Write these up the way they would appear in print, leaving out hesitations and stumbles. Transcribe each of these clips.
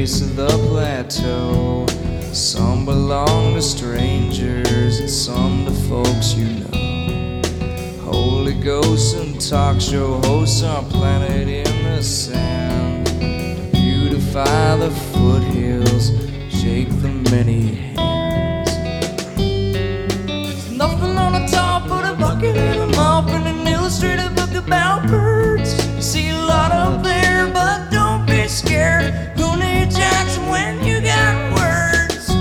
base of the plateau. Some belong to strangers and some to folks you know. Holy ghosts and talk show hosts are planted in the sand to beautify the foothills, shake the many hands. There's nothing on the top of the bucket and a mop and an illustrated book about birds. You see a lot up there, but don't be scared. Who needs Jackson when you got words?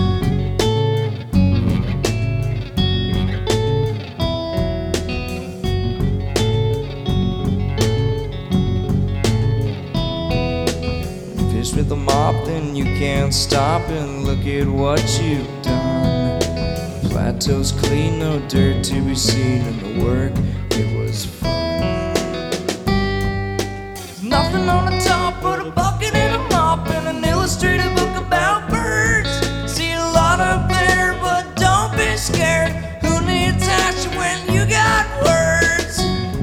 Fish with a mop, then you can't stop and look at what you've done. The plateau's clean, no dirt to be seen, and the work, it was fun. There's nothing on the top but a bucket and a mop and an illustrated book about birds. See a lot up there, but don't be scared. Who needs action when you got words?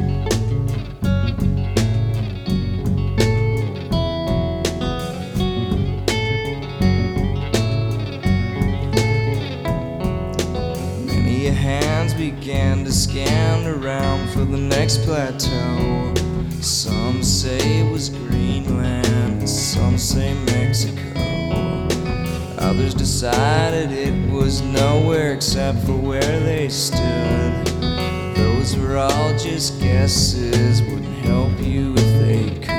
Many hands began to scan around for the next plateau. Some say it was Greenland, some say Mexico. Others decided it was nowhere except for where they stood. Those were all just guesses, wouldn't help you if they could.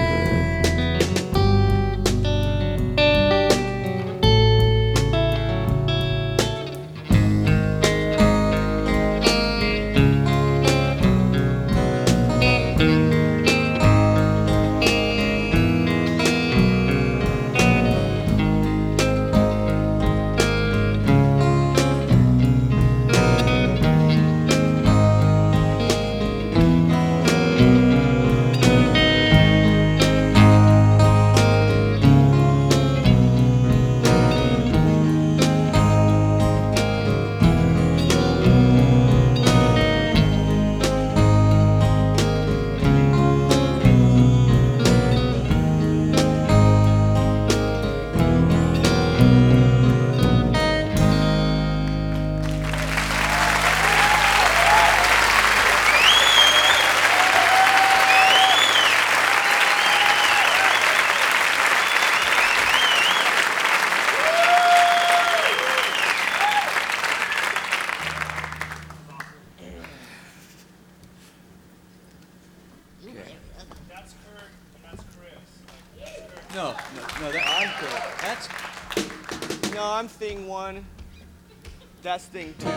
That's Kurt and that's Chris. I'm thing one. That's thing two.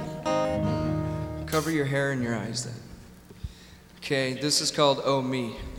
Cover your hair and your eyes then. Okay, this is called Oh Me.